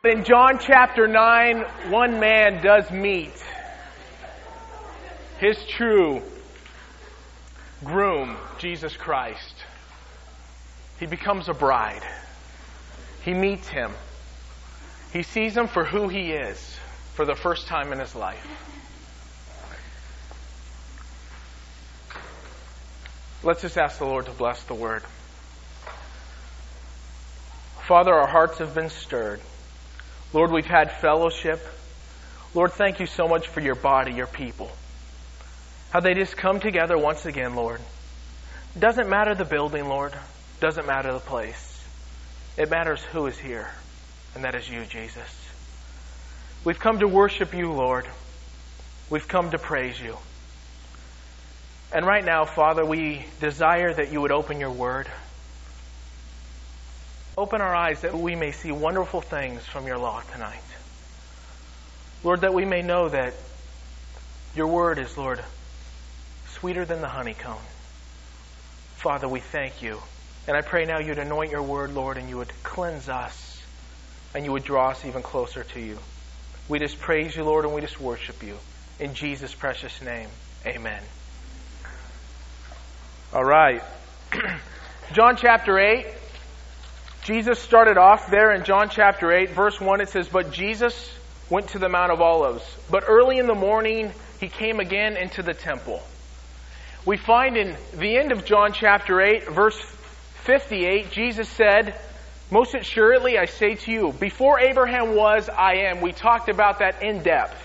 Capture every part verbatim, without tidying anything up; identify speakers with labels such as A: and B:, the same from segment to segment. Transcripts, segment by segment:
A: In John chapter nine, one man does meet his true groom, Jesus Christ. He becomes a bride. He meets him. He sees him for who he is for the first time in his life. Let's just ask the Lord to bless the word. Father, our hearts have been stirred. Lord, we've had fellowship. Lord, thank you so much for your body, your people. How they just come together once again, Lord. Doesn't matter the building, Lord. Doesn't matter the place. It matters who is here, and that is you, Jesus. We've come to worship you, Lord. We've come to praise you. And right now, Father, we desire that you would open your word. Open our eyes that we may see wonderful things from your law tonight. Lord, that we may know that your word is, Lord, sweeter than the honeycomb. Father, we thank you. And I pray now you'd anoint your word, Lord, and you would cleanse us, and you would draw us even closer to you. We just praise you, Lord, and we just worship you. In Jesus' precious name, amen. All right. John chapter eight. Jesus started off there in John chapter eight, verse one. It says, "But Jesus went to the Mount of Olives. But early in the morning, he came again into the temple." We find in the end of John chapter eight, verse fifty-eight, Jesus said, "Most assuredly, I say to you, before Abraham was, I am." We talked about that in depth.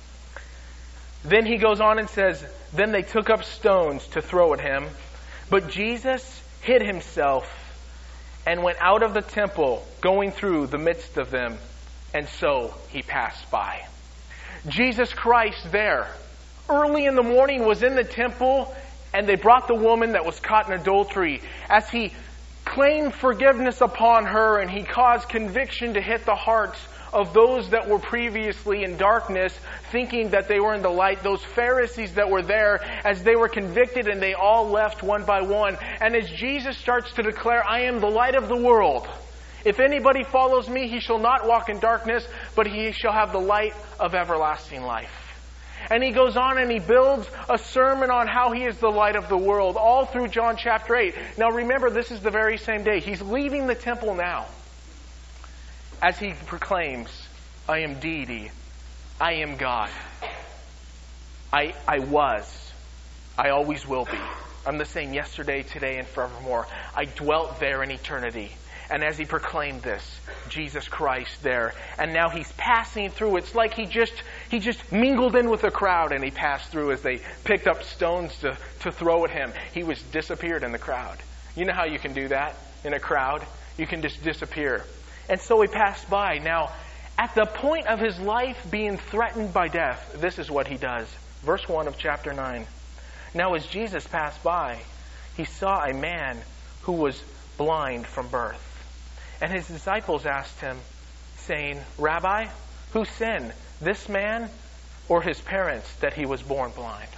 A: Then he goes on and says, "Then they took up stones to throw at him. But Jesus hid himself and went out of the temple, going through the midst of them, and so he passed by." Jesus Christ there, early in the morning, was in the temple, and they brought the woman that was caught in adultery. As he claimed forgiveness upon her, and he caused conviction to hit the hearts of those that were previously in darkness, thinking that they were in the light, those Pharisees that were there, as they were convicted, and they all left one by one. And as Jesus starts to declare, "I am the light of the world. If anybody follows me, he shall not walk in darkness, but he shall have the light of everlasting life." And he goes on and he builds a sermon on how he is the light of the world, all through John chapter eight. Now remember, this is the very same day. He's leaving the temple now, as he proclaims, "I am deity. I am God. I, I was. I always will be. I'm the same yesterday, today, and forevermore. I dwelt there in eternity." And as he proclaimed this, Jesus Christ there, and now he's passing through. It's like he just he just mingled in with the crowd, and he passed through as they picked up stones to, to throw at him. He was disappeared in the crowd. You know how you can do that in a crowd? You can just disappear. And so he passed by. Now, at the point of his life being threatened by death, this is what he does. Verse one of chapter nine. "Now as Jesus passed by, he saw a man who was blind from birth. And his disciples asked him, saying, 'Rabbi, who sinned, this man or his parents, that he was born blind?'"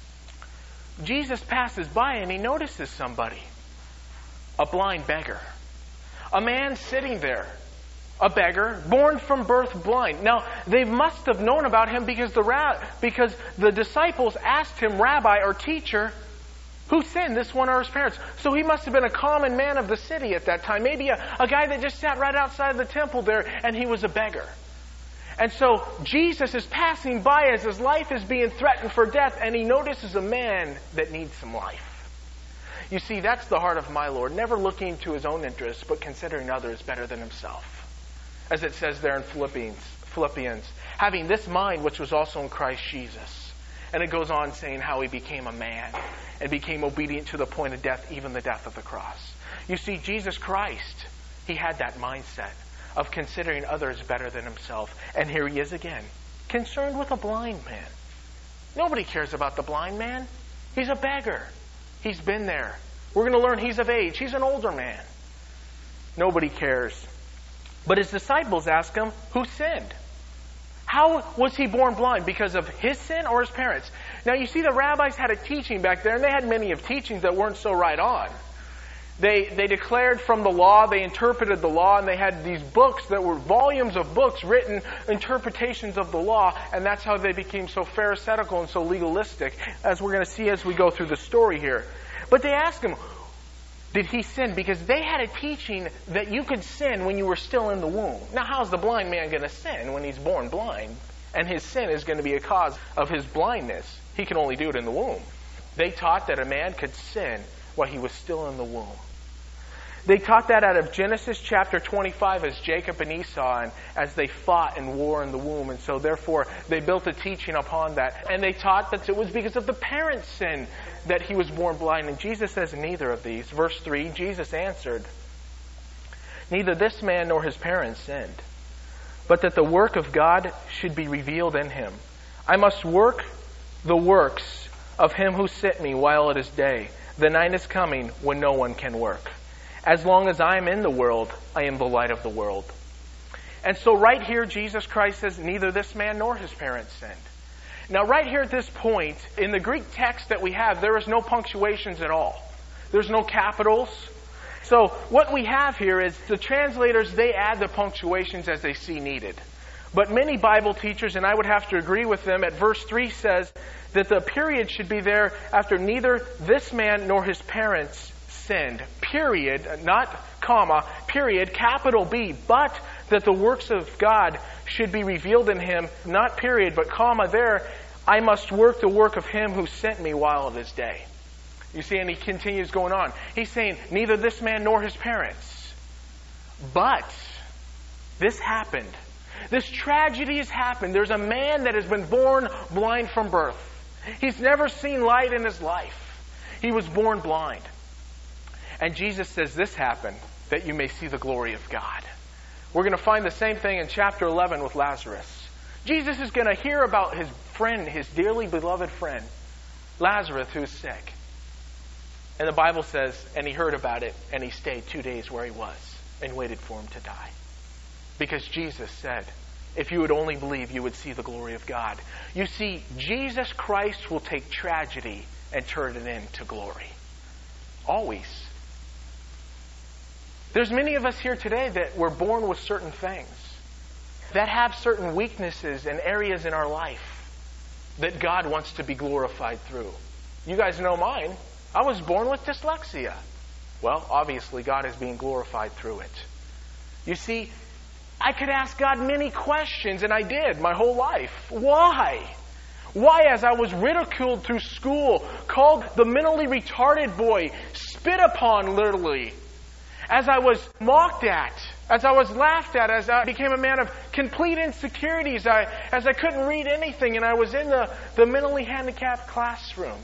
A: Jesus passes by and he notices somebody. A blind beggar. A man sitting there. A beggar, born from birth blind. Now, they must have known about him because the ra- because the disciples asked him, "Rabbi," or teacher, "who sinned, this one or his parents?" So he must have been a common man of the city at that time. Maybe a, a guy that just sat right outside the temple there, and he was a beggar. And so Jesus is passing by as his life is being threatened for death, and he notices a man that needs some life. You see, that's the heart of my Lord, never looking to his own interests, but considering others better than himself. As it says there in Philippians, Philippians, "having this mind which was also in Christ Jesus." And it goes on saying how he became a man and became obedient to the point of death, even the death of the cross. You see, Jesus Christ, he had that mindset of considering others better than himself. And here he is again, concerned with a blind man. Nobody cares about the blind man. He's a beggar. He's been there. We're going to learn he's of age. He's an older man. Nobody cares. But his disciples ask him, "Who sinned? How was he born blind? Because of his sin or his parents?" Now you see, the rabbis had a teaching back there, and they had many of teachings that weren't so right on. They, they declared from the law, they interpreted the law, and they had these books that were volumes of books written, interpretations of the law, and that's how they became so pharisaical and so legalistic, as we're going to see as we go through the story here. But they asked him, did he sin? Because they had a teaching that you could sin when you were still in the womb. Now, how's the blind man going to sin when he's born blind? And his sin is going to be a cause of his blindness. He can only do it in the womb. They taught that a man could sin while he was still in the womb. They taught that out of Genesis chapter twenty-five as Jacob and Esau, and as they fought and war in the womb. And so therefore they built a teaching upon that. And they taught that it was because of the parents' sin that he was born blind. And Jesus says neither of these. Verse three, Jesus answered, neither this man nor his parents sinned, but that the work of God should be revealed in him. I must work the works of him who sent me while it is day. The night is coming when no one can work. As long as I am in the world, I am the light of the world. And so right here, Jesus Christ says, neither this man nor his parents sinned. Now right here at this point, in the Greek text that we have, there is no punctuations at all. There's no capitals. So what we have here is the translators, they add the punctuations as they see needed. But many Bible teachers, and I would have to agree with them, at verse three says that the period should be there after neither this man nor his parents sinned, period, not comma, period, capital B, but that the works of God should be revealed in him, not period, but comma there, I must work the work of him who sent me while it is day. You see, and he continues going on. He's saying, neither this man nor his parents, but this happened. This tragedy has happened. There's a man that has been born blind from birth. He's never seen light in his life. He was born blind. And Jesus says this happened that you may see the glory of God. We're going to find the same thing in chapter eleven with Lazarus. Jesus is going to hear about his friend, his dearly beloved friend, Lazarus, who's sick. And the Bible says, and he heard about it, and he stayed two days where he was and waited for him to die. Because Jesus said, if you would only believe, you would see the glory of God. You see, Jesus Christ will take tragedy and turn it into glory. Always. There's many of us here today that were born with certain things, that have certain weaknesses and areas in our life that God wants to be glorified through. You guys know mine. I was born with dyslexia. Well, obviously God is being glorified through it. You see, I could ask God many questions, and I did my whole life. Why? Why, as I was ridiculed through school, called the mentally retarded boy, spit upon literally, as I was mocked at, as I was laughed at, as I became a man of complete insecurities, I, as I couldn't read anything, and I was in the, the mentally handicapped classrooms.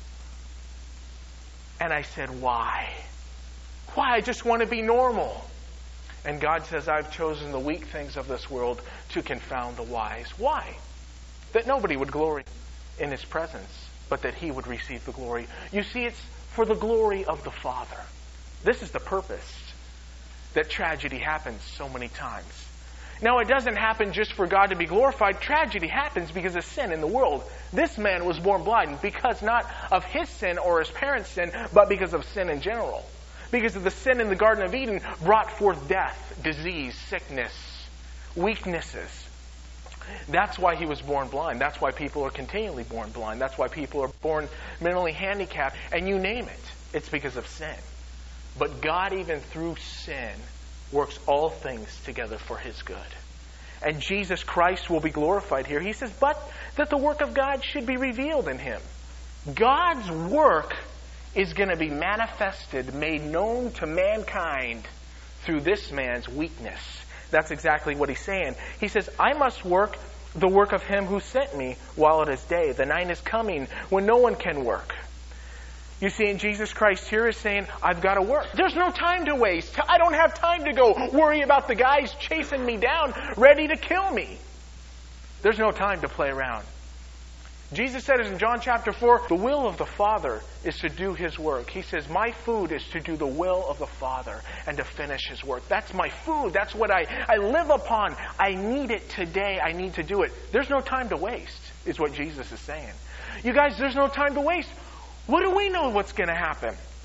A: And I said, why? Why? I just want to be normal. And God says, I've chosen the weak things of this world to confound the wise. Why? That nobody would glory in his presence, but that he would receive the glory. You see, it's for the glory of the Father. This is the purpose that tragedy happens so many times. Now, it doesn't happen just for God to be glorified. Tragedy happens because of sin in the world. This man was born blind because not of his sin or his parents' sin, but because of sin in general. Because of the sin in the Garden of Eden brought forth death, disease, sickness, weaknesses. That's why he was born blind. That's why people are continually born blind. That's why people are born mentally handicapped. And you name it. It's because of sin. But God, even through sin, works all things together for his good. And Jesus Christ will be glorified here. He says, but that the work of God should be revealed in him. God's work is going to be manifested, made known to mankind through this man's weakness. That's exactly what he's saying. He says, I must work the work of him who sent me while it is day. The night is coming when no one can work. You see, and Jesus Christ here is saying, I've got to work. There's no time to waste. I don't have time to go worry about the guys chasing me down, ready to kill me. There's no time to play around. Jesus said in John chapter four, the will of the Father is to do his work. He says, my food is to do the will of the Father and to finish his work. That's my food. That's what I, I live upon. I need it today. I need to do it. There's no time to waste, is what Jesus is saying. You guys, there's no time to waste. What do we know what's going to happen?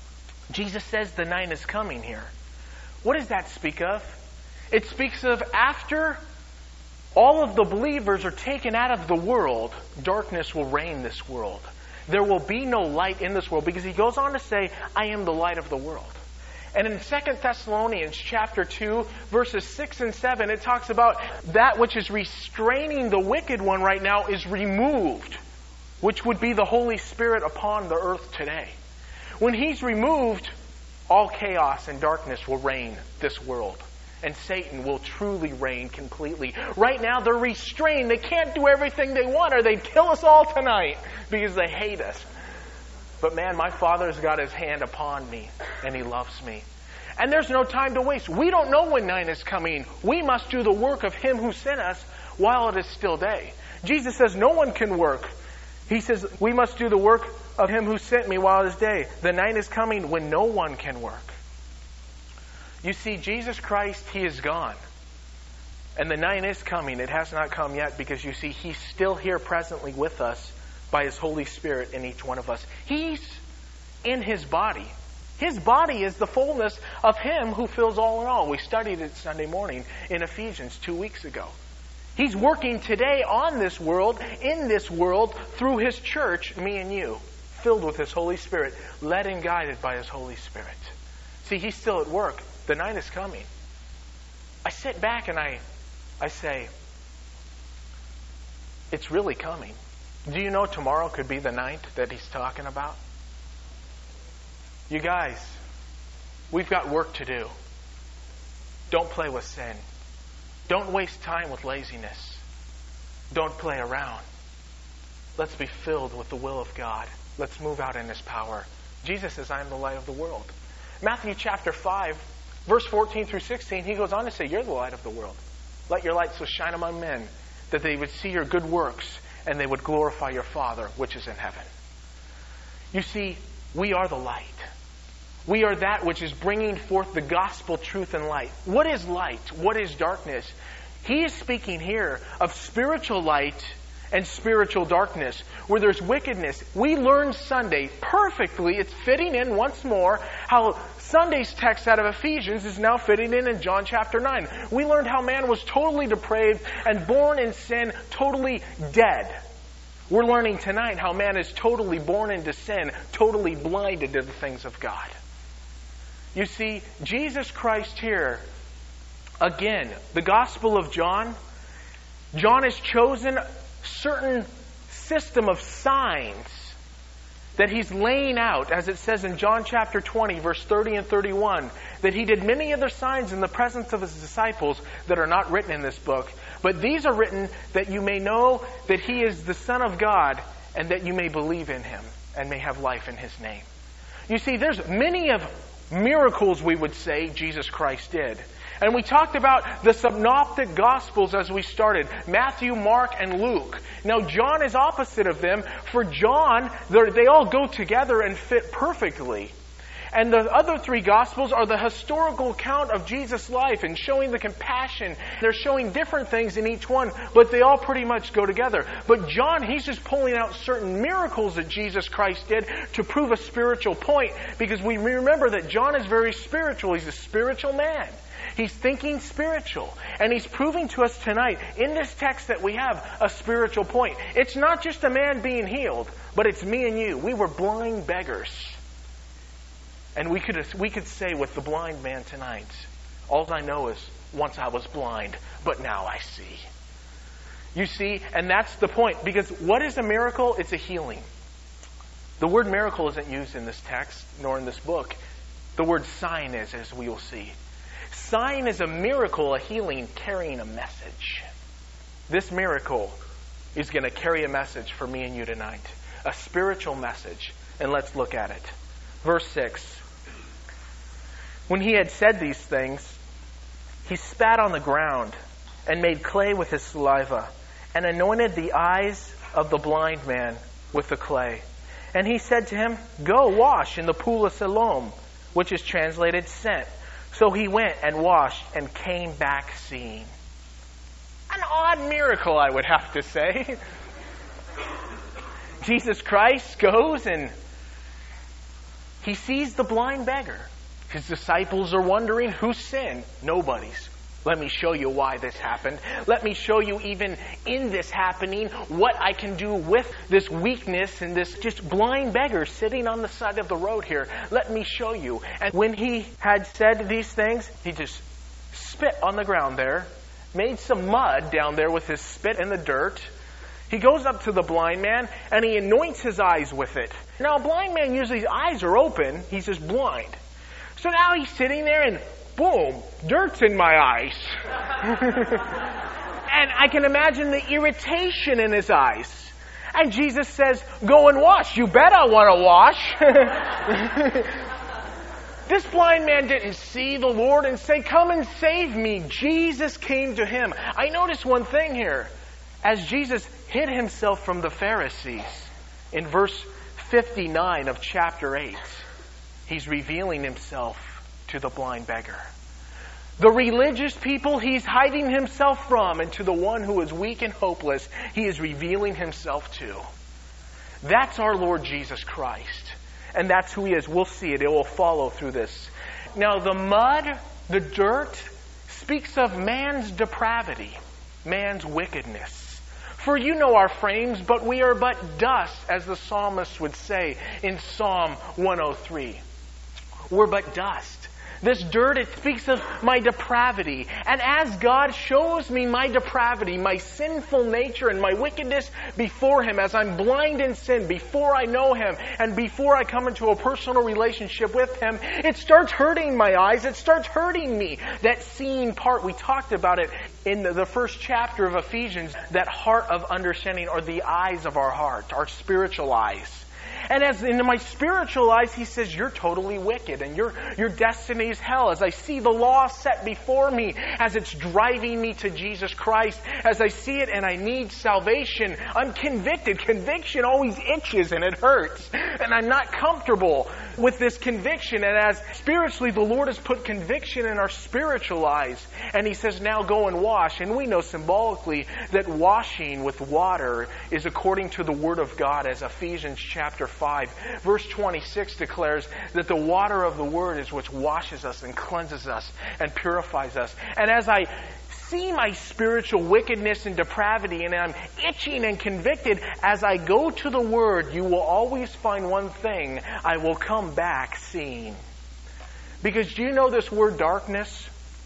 A: Jesus says the night is coming here. What does that speak of? It speaks of after all of the believers are taken out of the world, darkness will reign this world. There will be no light in this world, because he goes on to say, I am the light of the world. And in Second Thessalonians chapter two, verses six and seven, it talks about that which is restraining the wicked one right now is removed, which would be the Holy Spirit upon the earth today. When he's removed, all chaos and darkness will reign this world. And Satan will truly reign completely. Right now, they're restrained. They can't do everything they want, or they'd kill us all tonight because they hate us. But man, my Father's got his hand upon me, and he loves me. And there's no time to waste. We don't know when night is coming. We must do the work of him who sent us while it is still day. Jesus says no one can work. He says we must do the work of him who sent me while it is day. The night is coming when no one can work. You see, Jesus Christ, he is gone. And the night is coming. It has not come yet, because you see, he's still here presently with us by his Holy Spirit in each one of us. He's in his body. His body is the fullness of him who fills all in all. We studied it Sunday morning in Ephesians two weeks ago. He's working today on this world, in this world, through his church, me and you, filled with his Holy Spirit, led and guided by his Holy Spirit. See, he's still at work. The night is coming. I sit back and I, I say, it's really coming. Do you know tomorrow could be the night that he's talking about? You guys, we've got work to do. Don't play with sin. Don't waste time with laziness. Don't play around. Let's be filled with the will of God. Let's move out in his power. Jesus says, I am the light of the world. Matthew chapter five, verse fourteen through sixteen, he goes on to say, you're the light of the world. Let your light so shine among men that they would see your good works and they would glorify your Father which is in heaven. You see, we are the light. We are that which is bringing forth the gospel truth and light. What is light? What is darkness? He is speaking here of spiritual light and spiritual darkness, where there's wickedness. We learned Sunday perfectly. It's fitting in once more how Sunday's text out of Ephesians is now fitting in in John chapter nine. We learned how man was totally depraved and born in sin, totally dead. We're learning tonight how man is totally born into sin, totally blinded to the things of God. You see, Jesus Christ here, again, the Gospel of John, John has chosen certain system of signs that he's laying out, as it says in John chapter twenty, verse thirty and thirty-one, that he did many other signs in the presence of his disciples that are not written in this book. But these are written that you may know that he is the Son of God, and that you may believe in him and may have life in his name. You see, there's many of miracles, we would say, Jesus Christ did. And we talked about the synoptic gospels as we started. Matthew, Mark, and Luke. Now, John is opposite of them. For John, they all go together and fit perfectly. And the other three gospels are the historical account of Jesus' life and showing the compassion. They're showing different things in each one, but they all pretty much go together. But John, he's just pulling out certain miracles that Jesus Christ did to prove a spiritual point. Because we remember that John is very spiritual. He's a spiritual man. He's thinking spiritual. And he's proving to us tonight, in this text that we have, a spiritual point. It's not just a man being healed, but it's me and you. We were blind beggars. And we could we could say with the blind man tonight, all I know is, once I was blind, but now I see. You see, and that's the point. Because what is a miracle? It's a healing. The word miracle isn't used in this text, nor in this book. The word sign is, as we will see. Sign is a miracle, a healing, carrying a message. This miracle is going to carry a message for me and you tonight. A spiritual message. And let's look at it. Verse six. When he had said these things, he spat on the ground and made clay with his saliva and anointed the eyes of the blind man with the clay. And he said to him, go wash in the pool of Siloam, which is translated sent. So he went and washed and came back seeing. An odd miracle, I would have to say. Jesus Christ goes and He sees the blind beggar. His disciples are wondering, who sinned? Nobody's. Let me show you why this happened. Let me show you, even in this happening, what I can do with this weakness and this just blind beggar sitting on the side of the road here. Let me show you. And when he had said these things, he just spit on the ground there, made some mud down there with his spit in the dirt. He goes up to the blind man and he anoints his eyes with it. Now, a blind man, usually his eyes are open. He's just blind. So now he's sitting there and boom, dirt's in my eyes. And I can imagine the irritation in his eyes. And Jesus says, go and wash. You bet I want to wash. This blind man didn't see the Lord and say, come and save me. Jesus came to him. I notice one thing here. As Jesus hid himself from the Pharisees, in verse fifty-nine of chapter eight, he's revealing himself to the blind beggar. The religious people he's hiding himself from, and to the one who is weak and hopeless, he is revealing himself to. That's our Lord Jesus Christ. And that's who he is. We'll see it. It will follow through this. Now, the mud, the dirt, speaks of man's depravity, man's wickedness. For you know our frames, but we are but dust, as the psalmist would say in Psalm one oh three. We're but dust. This dirt, it speaks of my depravity. And as God shows me my depravity, my sinful nature and my wickedness before Him, as I'm blind in sin, before I know Him, and before I come into a personal relationship with Him, it starts hurting my eyes. It starts hurting me. That seeing part, we talked about it in the, the first chapter of Ephesians, that heart of understanding, or the eyes of our heart, our spiritual eyes. And as in my spiritual eyes, he says, you're totally wicked and your, your destiny is hell. As I see the law set before me, as it's driving me to Jesus Christ, as I see it and I need salvation, I'm convicted. Conviction always itches and it hurts. And I'm not comfortable with this conviction. And as spiritually, the Lord has put conviction in our spiritual eyes. And He says, now go and wash. And we know symbolically that washing with water is according to the Word of God, as Ephesians chapter five, verse twenty-six declares that the water of the Word is which washes us and cleanses us and purifies us. And as I see my spiritual wickedness and depravity and I'm itching and convicted, as I go to the Word, you will always find one thing: I will come back seeing. Because do you know this word darkness,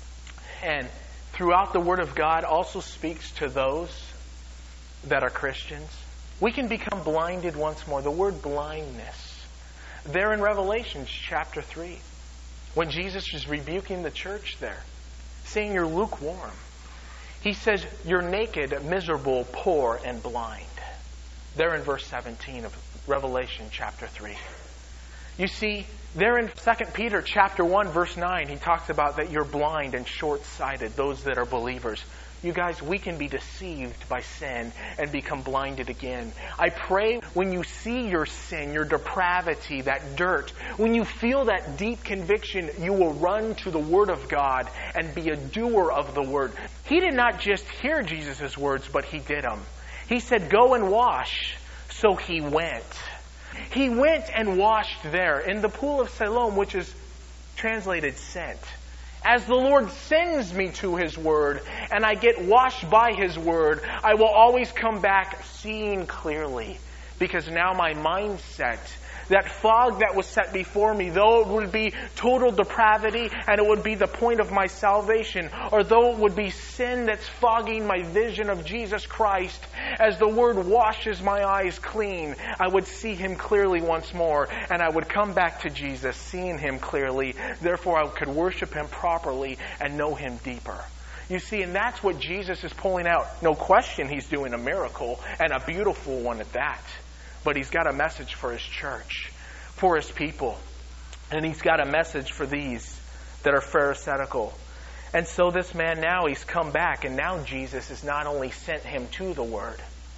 A: and throughout the Word of God, also speaks to those that are Christians? We can become blinded once more. The word blindness, there in Revelation chapter three, when Jesus is rebuking the church there, saying you're lukewarm. He says you're naked, miserable, poor, and blind. There in verse seventeen of Revelation chapter three. You see, there in Second Peter chapter one, verse nine, he talks about that you're blind and short-sighted, those that are believers. You guys, we can be deceived by sin and become blinded again. I pray when you see your sin, your depravity, that dirt, when you feel that deep conviction, you will run to the Word of God and be a doer of the Word. He did not just hear Jesus' words, but He did them. He said, go and wash. So He went. He went and washed there in the pool of Siloam, which is translated sent. As the Lord sends me to His Word and I get washed by His Word, I will always come back seeing clearly. Because now my mindset, that fog that was set before me, though it would be total depravity and it would be the point of my salvation, or though it would be sin that's fogging my vision of Jesus Christ, as the Word washes my eyes clean, I would see Him clearly once more, and I would come back to Jesus, seeing Him clearly. Therefore, I could worship Him properly and know Him deeper. You see, and that's what Jesus is pulling out. No question He's doing a miracle, and a beautiful one at that. But He's got a message for His church, for His people. And He's got a message for these that are pharisaical. And so this man now, he's come back, and now Jesus has not only sent him to the Word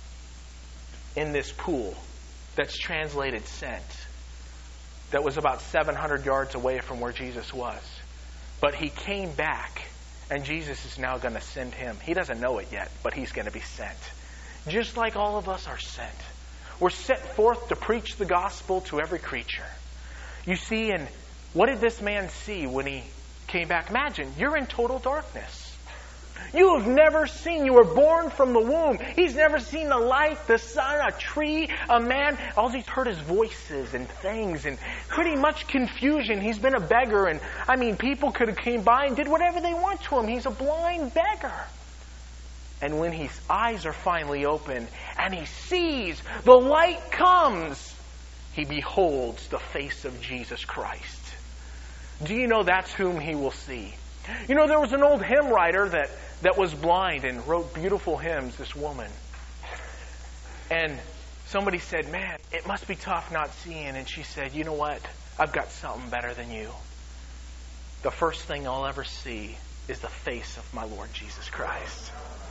A: in this pool that's translated sent, that was about seven hundred yards away from where Jesus was, but he came back, and Jesus is now going to send him. He doesn't know it yet, but he's going to be sent. Just like all of us are sent. We're sent forth to preach the gospel to every creature. You see, and what did this man see when he came back? Imagine, you're in total darkness. You have never seen, you were born from the womb. He's never seen the light, the sun, a tree, a man. All he's heard is voices and things and pretty much confusion. He's been a beggar, and I mean, people could have came by and did whatever they want to him. He's a blind beggar. And when his eyes are finally open and he sees the light comes, he beholds the face of Jesus Christ. Do you know that's whom he will see? You know, there was an old hymn writer that, that was blind and wrote beautiful hymns, this woman. And somebody said, man, it must be tough not seeing. And she said, you know what? I've got something better than you. The first thing I'll ever see is the face of my Lord Jesus Christ.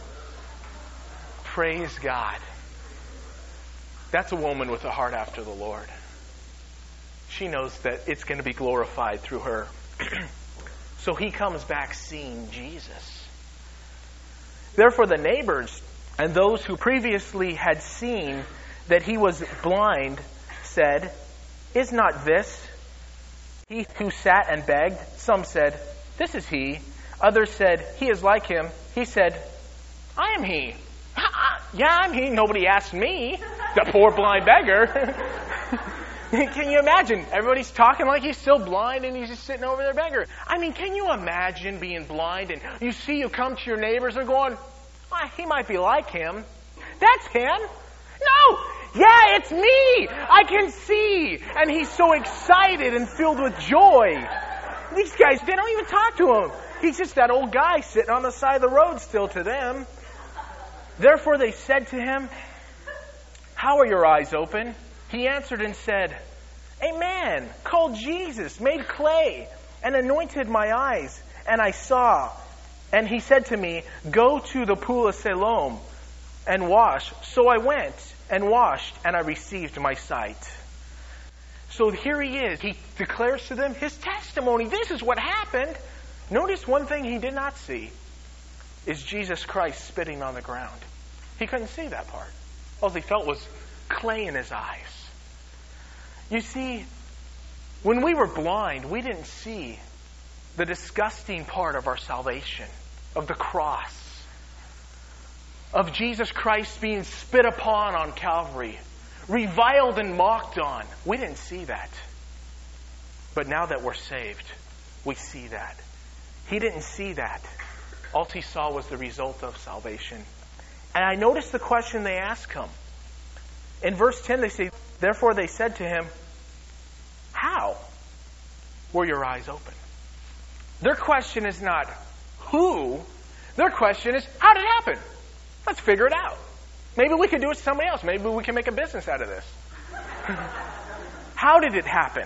A: Praise God. That's a woman with a heart after the Lord. She knows that it's going to be glorified through her. So he comes back seeing Jesus. Therefore the neighbors and those who previously had seen that he was blind said, is not this he who sat and begged? Some said, this is he. Others said, he is like him. He said, I am he. Yeah, I'm he. Nobody asked me, the poor blind beggar. Can you imagine? Everybody's talking like he's still blind and he's just sitting over there beggar. I mean, can you imagine being blind and you see you come to your neighbors and going, oh, he might be like him. That's him. No. Yeah, it's me. I can see. And he's so excited and filled with joy. These guys, they don't even talk to him. He's just that old guy sitting on the side of the road still to them. Therefore they said to him, how are your eyes open? He answered and said, a man called Jesus made clay and anointed my eyes, and I saw. And he said to me, go to the pool of Siloam and wash. So I went and washed, and I received my sight. So here he is. He declares to them his testimony. This is what happened. Notice one thing he did not see is Jesus Christ spitting on the ground. He couldn't see that part. All he felt was clay in his eyes. You see, when we were blind, we didn't see the disgusting part of our salvation, of the cross, of Jesus Christ being spit upon on Calvary, reviled and mocked on. We didn't see that. But now that we're saved, we see that. He didn't see that. All he saw was the result of salvation. And I noticed the question they asked him. In verse ten, they say, therefore they said to him, how were your eyes open? Their question is not who. Their question is, how did it happen? Let's figure it out. Maybe we can do it to somebody else. Maybe we can make a business out of this. How did it happen?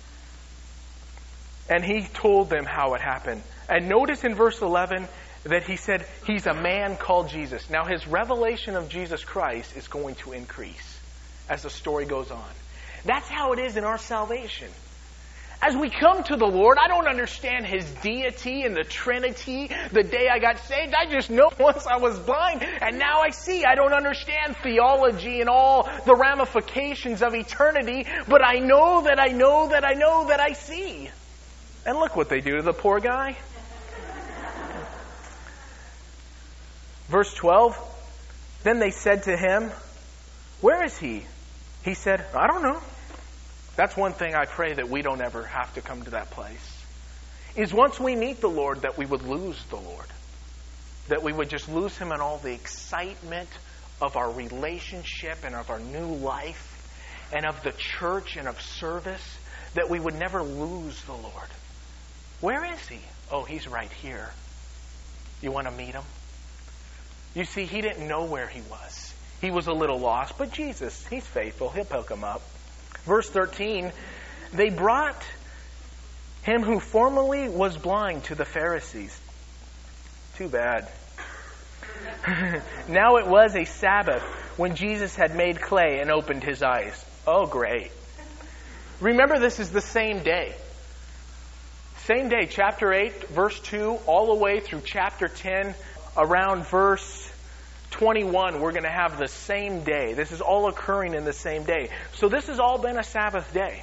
A: And he told them how it happened. And notice in verse eleven that he said he's a man called Jesus. Now his revelation of Jesus Christ is going to increase as the story goes on. That's how it is in our salvation. As we come to the Lord, I don't understand His deity and the Trinity the day I got saved. I just know once I was blind and now I see. I don't understand theology and all the ramifications of eternity, but I know that I know that I know that I see. And look what they do to the poor guy. Verse twelve, then they said to him, where is he? He said, I don't know. That's one thing I pray that we don't ever have to come to that place. Is once we meet the Lord that we would lose the Lord. That we would just lose Him in all the excitement of our relationship and of our new life and of the church and of service. That we would never lose the Lord. Where is He? Oh, He's right here. You want to meet Him? You see, He didn't know where He was. He was a little lost, but Jesus, He's faithful. He'll pick him up. Verse thirteen, they brought him who formerly was blind to the Pharisees. Too bad. Now it was a Sabbath when Jesus had made clay and opened his eyes. Oh, great. Remember, this is the same day. Same day, chapter eight, verse two, all the way through chapter ten, around verse twenty-one, we're going to have the same day. This is all occurring in the same day. So this has all been a Sabbath day.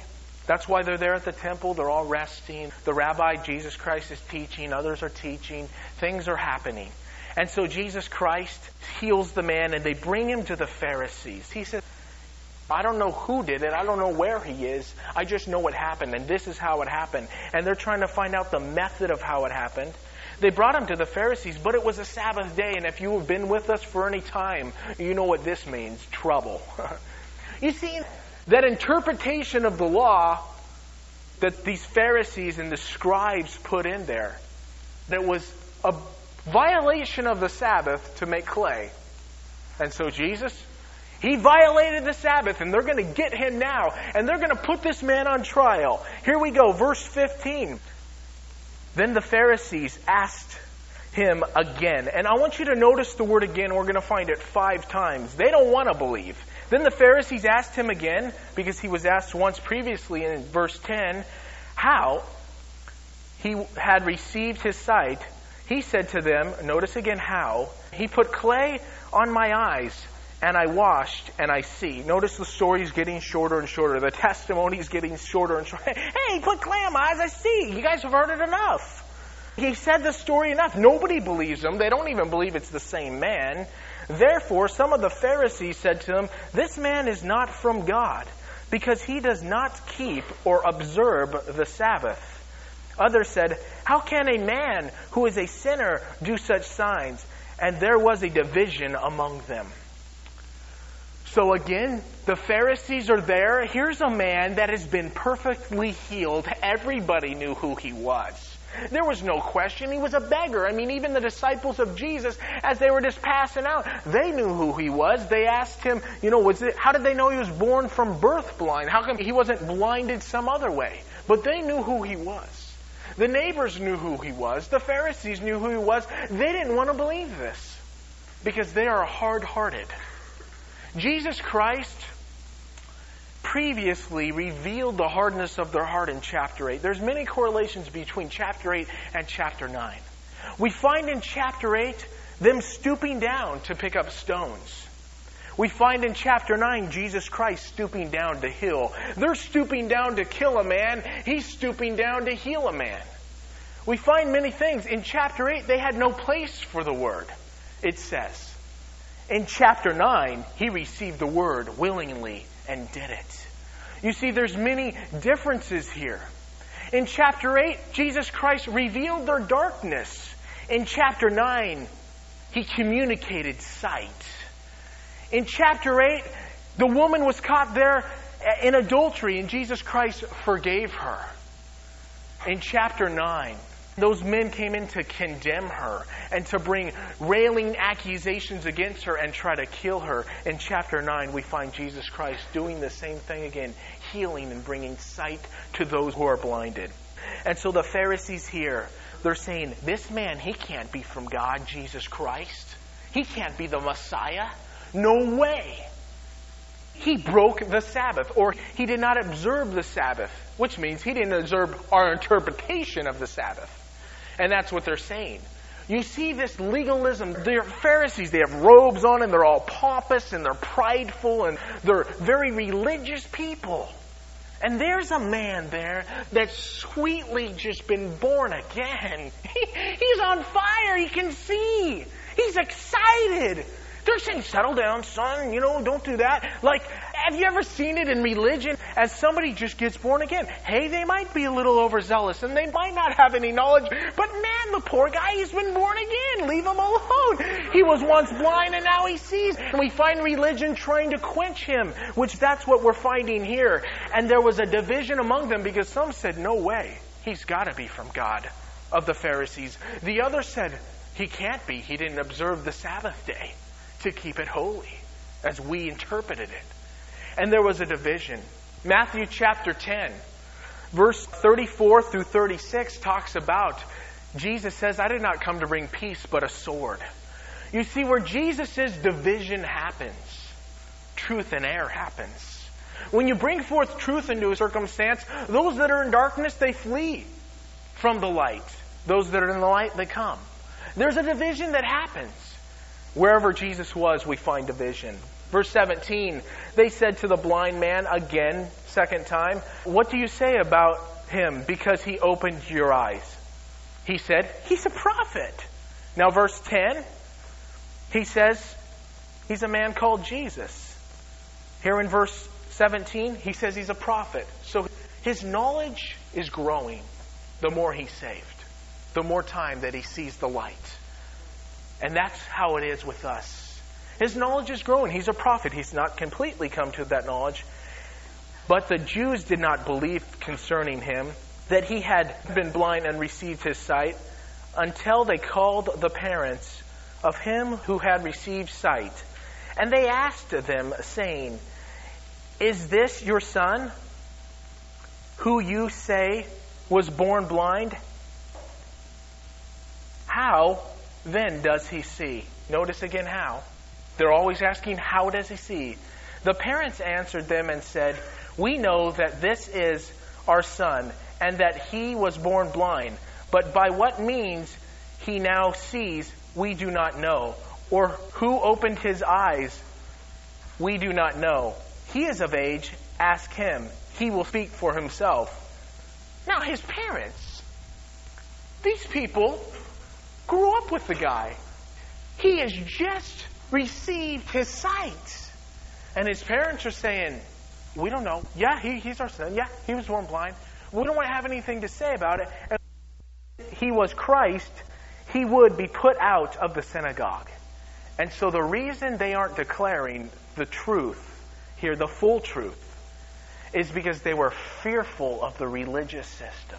A: That's why they're there at the temple. They're all resting. The rabbi, Jesus Christ, is teaching. Others are teaching. Things are happening. And so Jesus Christ heals the man, and they bring him to the Pharisees. He says, I don't know who did it. I don't know where he is. I just know what happened, and this is how it happened. And they're trying to find out the method of how it happened. They brought him to the Pharisees, but it was a Sabbath day, and if you have been with us for any time, you know what this means, trouble. You see, that interpretation of the law that these Pharisees and the scribes put in there, that was a violation of the Sabbath to make clay. And so Jesus, he violated the Sabbath, and they're going to get him now, and they're going to put this man on trial. Here we go, verse fifteen. Then the Pharisees asked him again. And I want you to notice the word again. We're going to find it five times. They don't want to believe. Then the Pharisees asked him again, because he was asked once previously in verse ten, how he had received his sight. He said to them, notice again how, he put clay on my eyes, and I washed, and I see. Notice the story is getting shorter and shorter. The testimony is getting shorter and shorter. Hey, he put clay on my eyes, I see. You guys have heard it enough. He said the story enough. Nobody believes him. They don't even believe it's the same man. Therefore, some of the Pharisees said to him, this man is not from God, because he does not keep or observe the Sabbath. Others said, how can a man who is a sinner do such signs? And there was a division among them. So again, the Pharisees are there. Here's a man that has been perfectly healed. Everybody knew who he was. There was no question. He was a beggar. I mean, even the disciples of Jesus, as they were just passing out, they knew who he was. They asked him, you know, was it, how did they know he was born from birth blind? How come he wasn't blinded some other way? But they knew who he was. The neighbors knew who he was. The Pharisees knew who he was. They didn't want to believe this because they are hard-hearted. Jesus Christ previously revealed the hardness of their heart in chapter eight. There's many correlations between chapter eight and chapter nine. We find in chapter eight them stooping down to pick up stones. We find in chapter nine Jesus Christ stooping down to heal. They're stooping down to kill a man. He's stooping down to heal a man. We find many things. In chapter eight, they had no place for the word, it says. In chapter nine, he received the word willingly and did it. You see, there's many differences here. In chapter eight, Jesus Christ revealed their darkness. In chapter nine, he communicated sight. In chapter eight, the woman was caught there in adultery, and Jesus Christ forgave her. In chapter nine, those men came in to condemn her and to bring railing accusations against her and try to kill her. In chapter nine, we find Jesus Christ doing the same thing again, healing and bringing sight to those who are blinded. And so the Pharisees here, they're saying, this man, he can't be from God, Jesus Christ. He can't be the Messiah. No way. He broke the Sabbath, or he did not observe the Sabbath, which means he didn't observe our interpretation of the Sabbath. And that's what they're saying. You see this legalism. They're Pharisees. They have robes on and they're all pompous and they're prideful and they're very religious people. And there's a man there that's sweetly just been born again. He, he's on fire. He can see. He's excited. They're saying, settle down, son, you know, don't do that. Like, have you ever seen it in religion? As somebody just gets born again, hey, they might be a little overzealous and they might not have any knowledge, but man, the poor guy, he's been born again. Leave him alone. He was once blind and now he sees. And we find religion trying to quench him, which that's what we're finding here. And there was a division among them because some said, no way, he's got to be from God, of the Pharisees. The others said, he can't be. He didn't observe the Sabbath day to keep it holy, as we interpreted it. And there was a division. Matthew chapter ten, verse thirty-four through thirty-six talks about, Jesus says, I did not come to bring peace, but a sword. You see, where Jesus is, division happens. Truth and error happens. When you bring forth truth into a circumstance, those that are in darkness, they flee from the light. Those that are in the light, they come. There's a division that happens. Wherever Jesus was, we find division. Verse seventeen, they said to the blind man, again second time, what do you say about him because he opened your eyes? He said, he's a prophet. Now verse ten, he says, he's a man called Jesus. Here in verse seventeen, he says he's a prophet. So his knowledge is growing the more he's saved, the more time that he sees the light. And that's how it is with us. His knowledge is growing. He's a prophet. He's not completely come to that knowledge. But the Jews did not believe concerning him that he had been blind and received his sight until they called the parents of him who had received sight. And they asked them, saying, is this your son, who you say was born blind? How then does he see? Notice again how. They're always asking, how does he see? The parents answered them and said, we know that this is our son, and that he was born blind. But by what means he now sees, we do not know. Or who opened his eyes, we do not know. He is of age, ask him. He will speak for himself. Now his parents, these people grew up with the guy. He has just received his sight. And his parents are saying, we don't know. Yeah, he, he's our son. Yeah, he was born blind. We don't want to have anything to say about it. And if he was Christ, he would be put out of the synagogue. And so the reason they aren't declaring the truth here, the full truth, is because they were fearful of the religious system.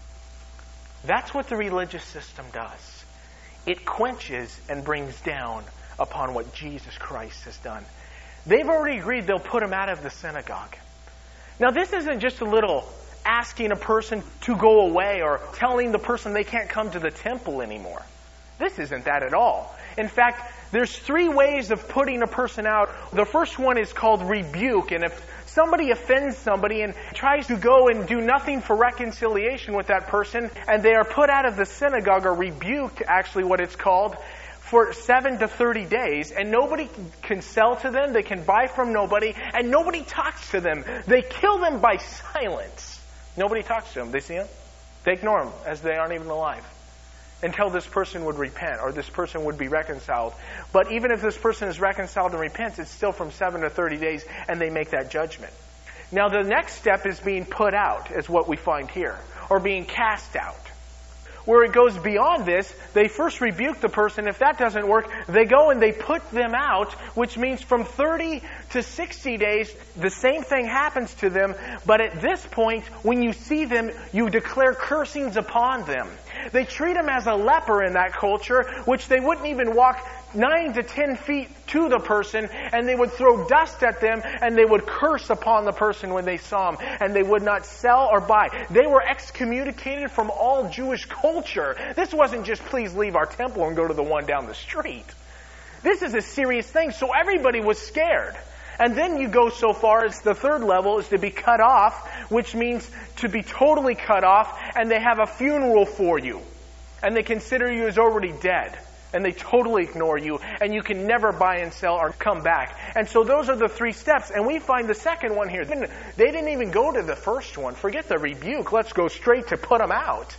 A: That's what the religious system does. It quenches and brings down upon what Jesus Christ has done. They've already agreed they'll put him out of the synagogue. Now this isn't just a little asking a person to go away or telling the person they can't come to the temple anymore. This isn't that at all. In fact, there's three ways of putting a person out. The first one is called rebuke. And if somebody offends somebody and tries to go and do nothing for reconciliation with that person, and they are put out of the synagogue, or rebuked, actually what it's called, for seven to thirty days, and nobody can sell to them, they can buy from nobody, and nobody talks to them. They kill them by silence. Nobody talks to them. They see them? They ignore them as they aren't even alive, until this person would repent or this person would be reconciled. But even if this person is reconciled and repents, it's still from seven to thirty days, and they make that judgment. Now the next step is being put out, is what we find here, or being cast out. Where it goes beyond this, they first rebuke the person. If that doesn't work, they go and they put them out, which means from thirty to sixty days, the same thing happens to them. But at this point, when you see them, you declare cursings upon them. They treat them as a leper in that culture, which they wouldn't even walk nine to ten feet to the person, and they would throw dust at them, and they would curse upon the person when they saw them, and they would not sell or buy. They were excommunicated from all Jewish culture. This wasn't just, please leave our temple and go to the one down the street. This is a serious thing, so everybody was scared. And then you go so far as the third level is to be cut off, which means to be totally cut off, and they have a funeral for you. And they consider you as already dead. And they totally ignore you, and you can never buy and sell or come back. And so those are the three steps. And we find the second one here. They didn't even go to the first one. Forget the rebuke. Let's go straight to put them out.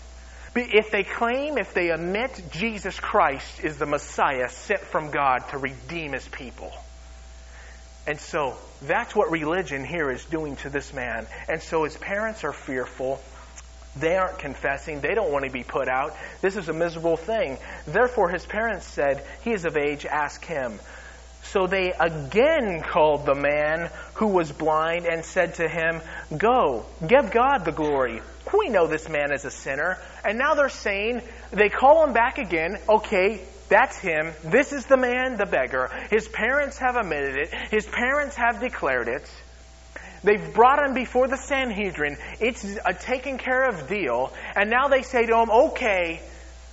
A: If they claim, if they admit Jesus Christ is the Messiah sent from God to redeem his people. And so that's what religion here is doing to this man. And so his parents are fearful. They aren't confessing. They don't want to be put out. This is a miserable thing. Therefore, his parents said, he is of age, ask him. So they again called the man who was blind and said to him, go, give God the glory. We know this man is a sinner. And now they're saying, they call him back again. Okay, that's him. This is the man, the beggar. His parents have admitted it. His parents have declared it. They've brought him before the Sanhedrin. It's a taken care of deal. And now they say to him, okay,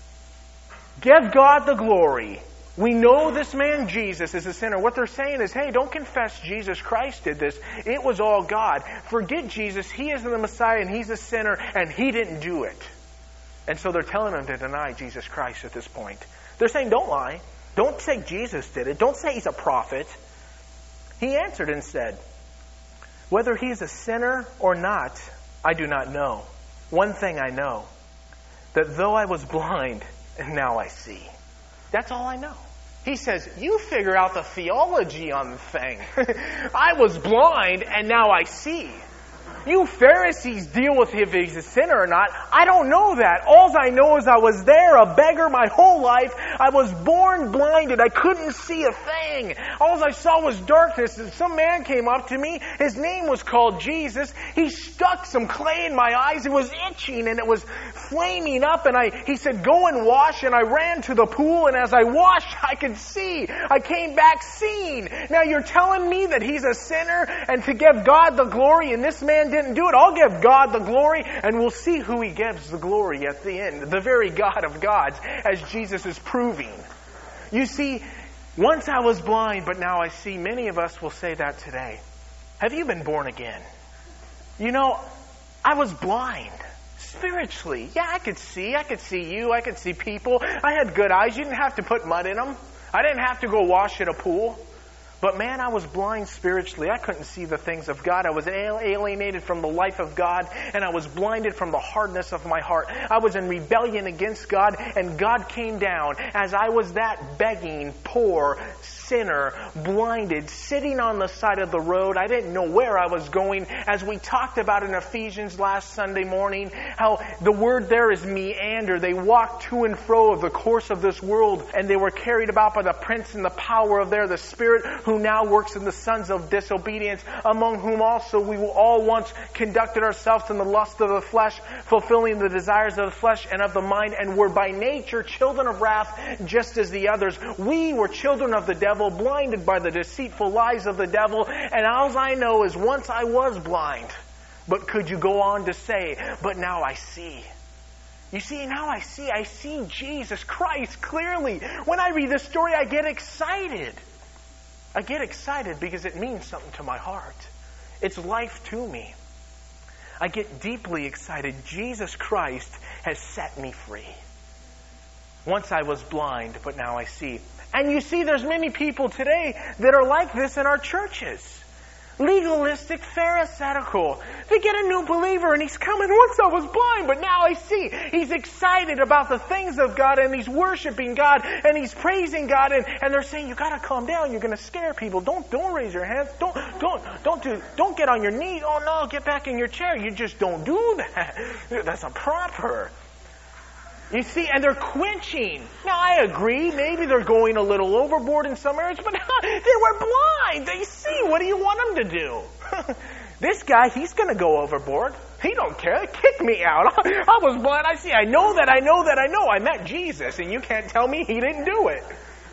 A: give God the glory. We know this man Jesus is a sinner. What they're saying is, hey, don't confess Jesus Christ did this. It was all God. Forget Jesus. He isn't the Messiah and he's a sinner and he didn't do it. And so they're telling him to deny Jesus Christ at this point. They're saying, don't lie. Don't say Jesus did it. Don't say he's a prophet. He answered and said, Whether he's a sinner or not, I do not know. One thing I know, that though I was blind, and now I see. That's all I know. He says, you figure out the theology on the thing. I was blind, and now I see. You Pharisees deal with if he's a sinner or not. I don't know that. All I know is I was there, a beggar my whole life. I was born blinded. I couldn't see a thing. All I saw was darkness. And some man came up to me. His name was called Jesus. He stuck some clay in my eyes. It was itching and it was flaming up. And I, he said, go and wash. And I ran to the pool. And as I washed, I could see. I came back seeing. Now you're telling me that he's a sinner and to give God the glory, and this man didn't do it. I'll give God the glory, and we'll see who he gives the glory at the end. The very God of gods, as Jesus is proving. You see, once I was blind, but now I see. Many of us will say that today. Have you been born again? You know, I was blind. Spiritually. Yeah, I could see. I could see you. I could see people. I had good eyes. You didn't have to put mud in them. I didn't have to go wash at a pool. But man, I was blind spiritually. I couldn't see the things of God. I was alienated from the life of God, and I was blinded from the hardness of my heart. I was in rebellion against God, and God came down as I was that begging, poor sinner, blinded, sitting on the side of the road. I didn't know where I was going. As we talked about in Ephesians last Sunday morning, how the word there is meander. They walked to and fro of the course of this world, and they were carried about by the prince and the power of there, the spirit who now works in the sons of disobedience, among whom also we all once conducted ourselves in the lust of the flesh, fulfilling the desires of the flesh and of the mind, and were by nature children of wrath, just as the others. We were children of the devil, blinded by the deceitful lies of the devil, and all I know is once I was blind. But could you go on to say, but now I see. You see, now I see. I see Jesus Christ clearly. When I read this story, I get excited. I get excited because it means something to my heart. It's life to me. I get deeply excited. Jesus Christ has set me free. Once I was blind, but now I see. And you see, there's many people today that are like this in our churches. Legalistic, pharisaical. They get a new believer and he's coming, once I was blind, but now I see. He's excited about the things of God and he's worshiping God and he's praising God, and, and they're saying, you gotta calm down, you're gonna scare people. Don't don't raise your hands. Don't don't don't do don't get on your knees. Oh no, get back in your chair. You just don't do that. That's improper. You see, and they're quenching. Now, I agree. Maybe they're going a little overboard in some areas, but they were blind. They see. What do you want them to do? This guy, he's going to go overboard. He don't care. Kick me out. I was blind. I see. I know that. I know that. I know. I met Jesus, and you can't tell me he didn't do it.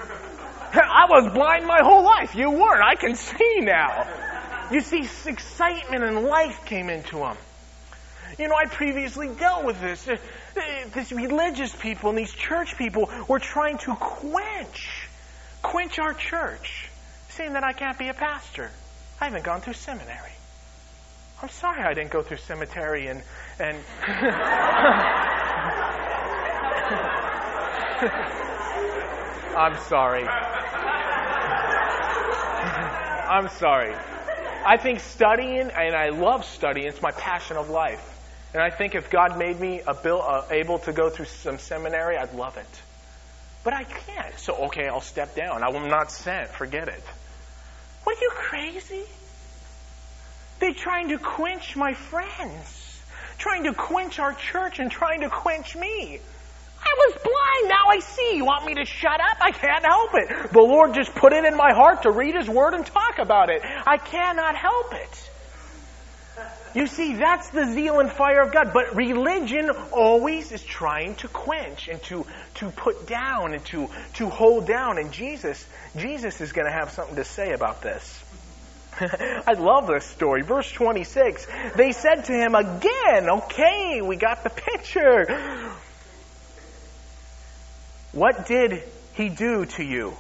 A: I was blind my whole life. You weren't. I can see now. You see, excitement and life came into him. You know, I previously dealt with this. These religious people and these church people were trying to quench, quench our church, saying that I can't be a pastor. I haven't gone through seminary. I'm sorry I didn't go through cemetery and... and I'm sorry. I'm sorry. I think studying, and I love studying, it's my passion of life. And I think if God made me abil- uh, able to go through some seminary, I'd love it. But I can't. So, okay, I'll step down. I'm not sent. Forget it. What, are you crazy? They're trying to quench my friends. Trying to quench our church and trying to quench me. I was blind. Now I see. You want me to shut up? I can't help it. The Lord just put it in my heart to read His Word and talk about it. I cannot help it. You see, that's the zeal and fire of God. But religion always is trying to quench and to, to put down and to, to hold down. And Jesus, Jesus is going to have something to say about this. I love this story. Verse twenty-six, they said to him again, okay, we got the picture. What did he do to you?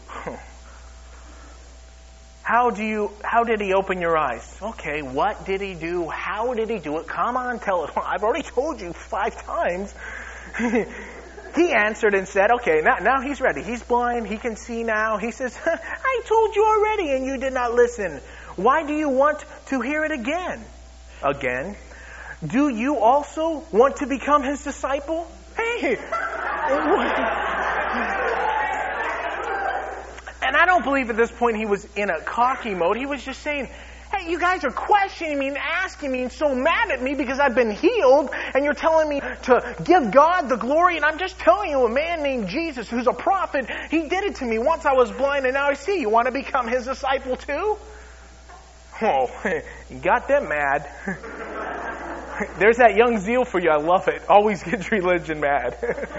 A: How do you, how did he open your eyes? Okay, what did he do? How did he do it? Come on, tell it. I've already told you five times. He answered and said, okay, now, now he's ready. He's blind. He can see now. He says, I told you already and you did not listen. Why do you want to hear it again. Again. Do you also want to become his disciple? Hey! And I don't believe at this point he was in a cocky mode. He was just saying, hey, you guys are questioning me and asking me and so mad at me because I've been healed and you're telling me to give God the glory, and I'm just telling you, a man named Jesus who's a prophet, he did it to me. Once I was blind and now I see. You want to become his disciple too? Oh, you got them mad. There's that young zeal for you. I love it. Always gets religion mad.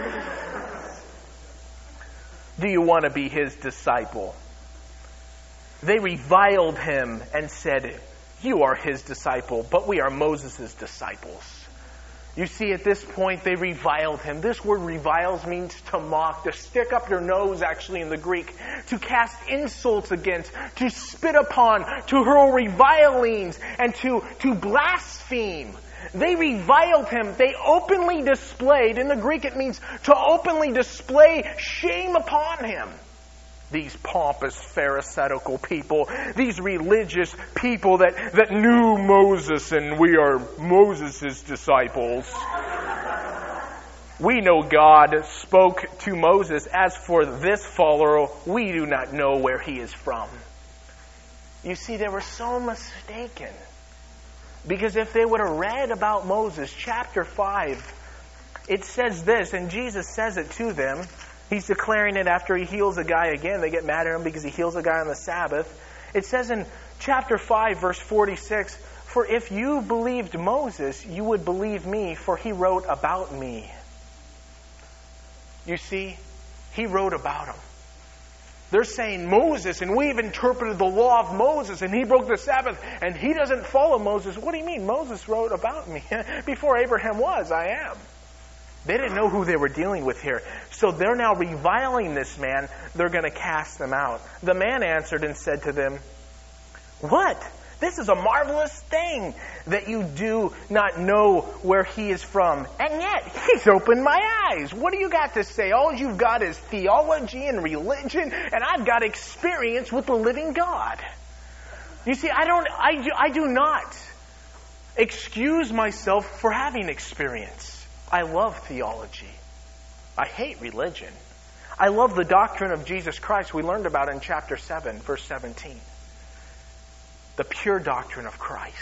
A: Do you want to be his disciple? They reviled him and said, you are his disciple, but we are Moses' disciples. You see, at this point, they reviled him. This word reviles means to mock, to stick up your nose, actually, in the Greek, to cast insults against, to spit upon, to hurl revilings, and to, to blaspheme. They reviled him. They openly displayed, in the Greek it means to openly display shame upon him. These pompous Pharisaical people, these religious people that, that knew Moses, and we are Moses' disciples. We know God spoke to Moses. As for this follower, we do not know where he is from. You see, they were so mistaken. Because if they would have read about Moses, chapter five, it says this, and Jesus says it to them. He's declaring it after he heals a guy again. They get mad at him because he heals a guy on the Sabbath. It says in chapter five, verse forty-six, for if you believed Moses, you would believe me, for he wrote about me. You see, he wrote about him. They're saying Moses, and we've interpreted the law of Moses, and he broke the Sabbath, and he doesn't follow Moses. What do you mean? Moses wrote about me. Before Abraham was, I am. They didn't know who they were dealing with here. So they're now reviling this man. They're going to cast them out. The man answered and said to them, what? This is a marvelous thing that you do not know where he is from. And yet, he's opened my eyes. What do you got to say? All you've got is theology and religion, and I've got experience with the living God. You see, I don't, I do, I do not excuse myself for having experience. I love theology. I hate religion. I love the doctrine of Jesus Christ we learned about in chapter seven, verse seventeen. The pure doctrine of Christ.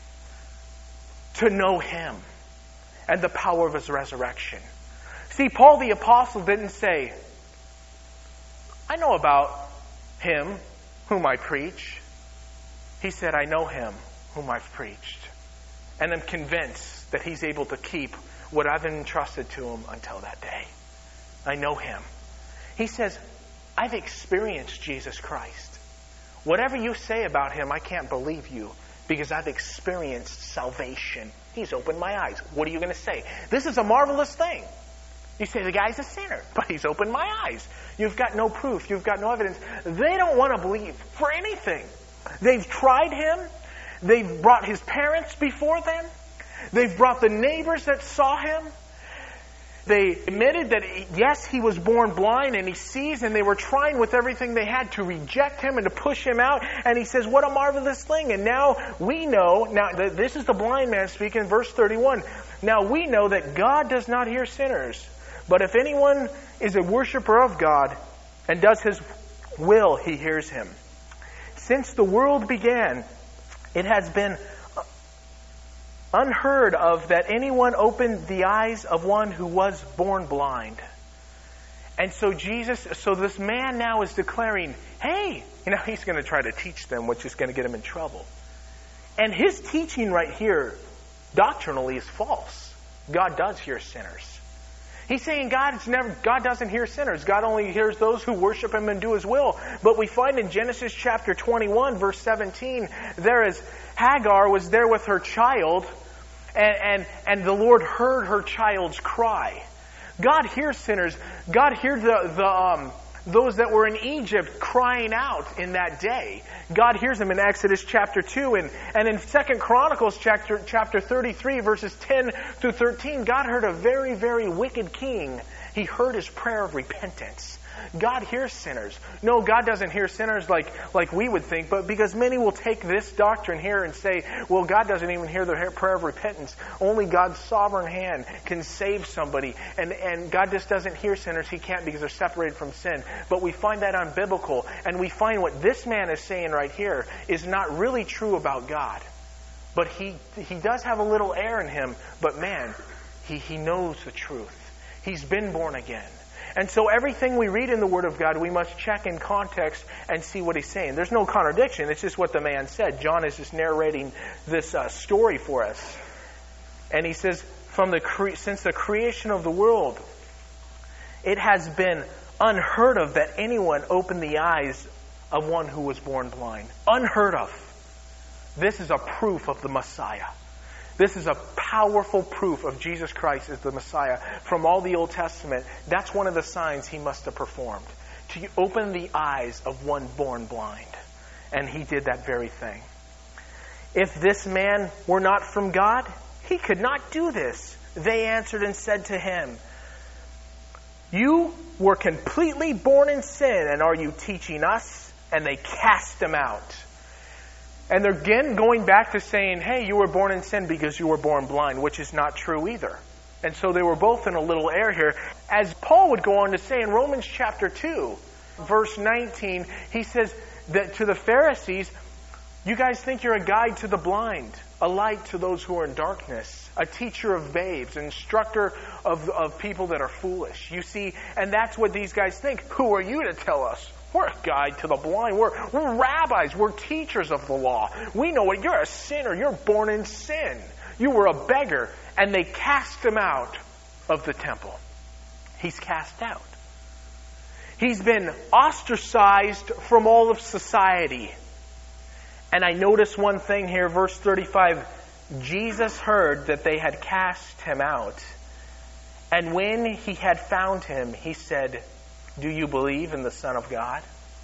A: To know him and the power of his resurrection. See, Paul the apostle didn't say, I know about him whom I preach. He said, I know him whom I've preached. And I'm convinced that he's able to keep what I've entrusted to him until that day. I know him. He says, I've experienced Jesus Christ. Whatever you say about him, I can't believe you because I've experienced salvation. He's opened my eyes. What are you going to say? This is a marvelous thing. You say the guy's a sinner, but he's opened my eyes. You've got no proof. You've got no evidence. They don't want to believe for anything. They've tried him. They've brought his parents before them. They've brought the neighbors that saw him. They admitted that, yes, he was born blind and he sees, and they were trying with everything they had to reject him and to push him out. And he says, what a marvelous thing. And now we know, now this is the blind man speaking, verse thirty-one. Now we know that God does not hear sinners. But if anyone is a worshiper of God and does his will, he hears him. Since the world began, it has been unheard of that anyone opened the eyes of one who was born blind. And so Jesus, so this man now is declaring, hey, you know, he's going to try to teach them, which is going to get him in trouble. And his teaching right here, doctrinally, is false. God does hear sinners. He's saying God's never, God doesn't hear sinners. God only hears those who worship him and do his will. But we find in Genesis chapter twenty-one, verse seventeen, there is Hagar was there with her child, and, and, and the Lord heard her child's cry. God hears sinners. God hears the, the um, those that were in Egypt crying out in that day. God hears them in Exodus chapter two, and, and in Second Chronicles chapter, chapter thirty-three, verses ten to thirteen, God heard a very, very wicked king. He heard his prayer of repentance. God hears sinners. No, God doesn't hear sinners like, like we would think, but because many will take this doctrine here and say, well, God doesn't even hear the prayer of repentance. Only God's sovereign hand can save somebody. And, and God just doesn't hear sinners. He can't because they're separated from sin. But we find that unbiblical. And we find what this man is saying right here is not really true about God. But he, he does have a little air in him. But man, he, he knows the truth. He's been born again. And so everything we read in the Word of God, we must check in context and see what he's saying. There's no contradiction. It's just what the man said. John is just narrating this uh, story for us. And he says, from the cre- since the creation of the world, it has been unheard of that anyone opened the eyes of one who was born blind. Unheard of. This is a proof of the Messiah. This is a powerful proof of Jesus Christ as the Messiah. From all the Old Testament, that's one of the signs he must have performed. To open the eyes of one born blind. And he did that very thing. If this man were not from God, he could not do this. They answered and said to him, you were completely born in sin, and are you teaching us? And they cast him out. And they're again going back to saying, hey, you were born in sin because you were born blind, which is not true either. And so they were both in a little error here. As Paul would go on to say in Romans chapter two, verse nineteen, he says that to the Pharisees, you guys think you're a guide to the blind, a light to those who are in darkness, a teacher of babes, an instructor of, of people that are foolish. You see, and that's what these guys think. Who are you to tell us? We're a guide to the blind. We're, we're rabbis. We're teachers of the law. We know it. You're a sinner. You're born in sin. You were a beggar. And they cast him out of the temple. He's cast out. He's been ostracized from all of society. And I notice one thing here, verse thirty-five. Jesus heard that they had cast him out. And when he had found him, he said, do you believe in the Son of God?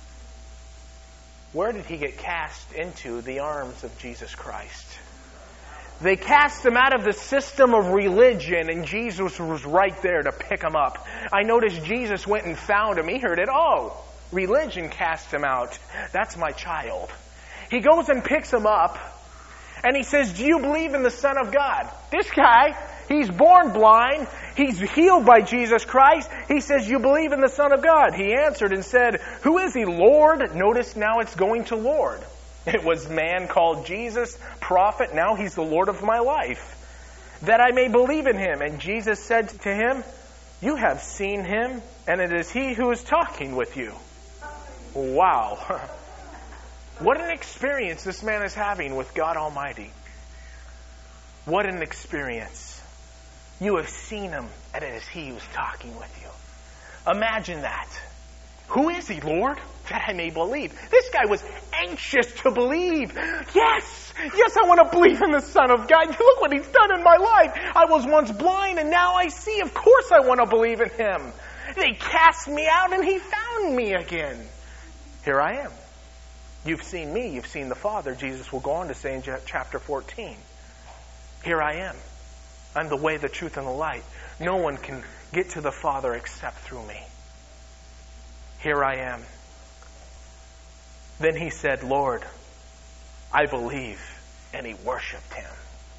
A: Where did he get cast into? The arms of Jesus Christ. They cast him out of the system of religion, and Jesus was right there to pick him up. I noticed Jesus went and found him. He heard it. Oh, religion cast him out. That's my child. He goes and picks him up, and he says, do you believe in the Son of God? This guy, he's born blind. He's healed by Jesus Christ. He says, you believe in the Son of God? He answered and said, who is he, Lord? Notice now it's going to Lord. It was man called Jesus, prophet. Now he's the Lord of my life. That I may believe in him. And Jesus said to him, you have seen him, and it is he who is talking with you. Wow. What an experience this man is having with God Almighty. What an experience. You have seen him, and it is he who is talking with you. Imagine that. Who is he, Lord? That I may believe. This guy was anxious to believe. Yes, yes, I want to believe in the Son of God. Look what he's done in my life. I was once blind, and now I see. Of course I want to believe in him. They cast me out, and he found me again. Here I am. You've seen me. You've seen the Father. Jesus will go on to say in chapter fourteen. Here I am. I'm the way, the truth, and the light. No one can get to the Father except through me. Here I am. Then he said, Lord, I believe. And he worshiped him.